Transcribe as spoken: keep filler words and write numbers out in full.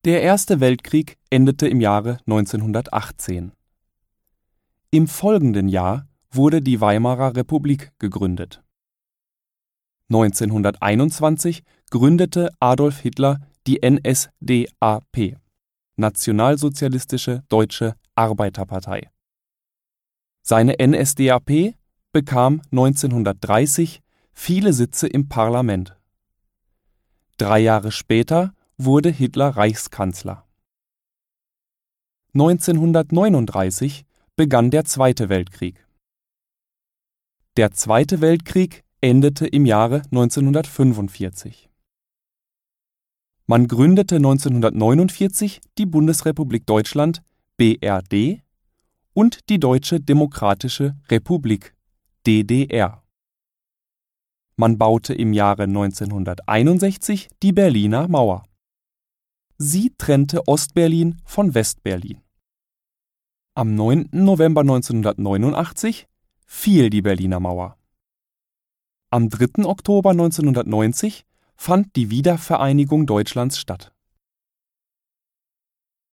Der Erste Weltkrieg endete im Jahre neunzehnhundertachtzehn. Im folgenden Jahr wurde die Weimarer Republik gegründet. neunzehnhunderteinundzwanzig gründete Adolf Hitler die N S D A P, Nationalsozialistische Deutsche Arbeiterpartei. Seine N S D A P bekam neunzehnhundertdreißig viele Sitze im Parlament. Drei Jahre später wurde Hitler Reichskanzler. neunzehnhundertneununddreißig begann der Zweite Weltkrieg. Der Zweite Weltkrieg endete im Jahre neunzehnhundertfünfundvierzig. Man gründete neunzehnhundertneunundvierzig die Bundesrepublik Deutschland B R D und die Deutsche Demokratische Republik D D R. Man baute im Jahre neunzehnhunderteinundsechzig die Berliner Mauer. Sie trennte Ostberlin von Westberlin. Am neunten November neunzehnhundertneunundachtzig fiel die Berliner Mauer. Am dritten Oktober neunzehnhundertneunzig fand die Wiedervereinigung Deutschlands statt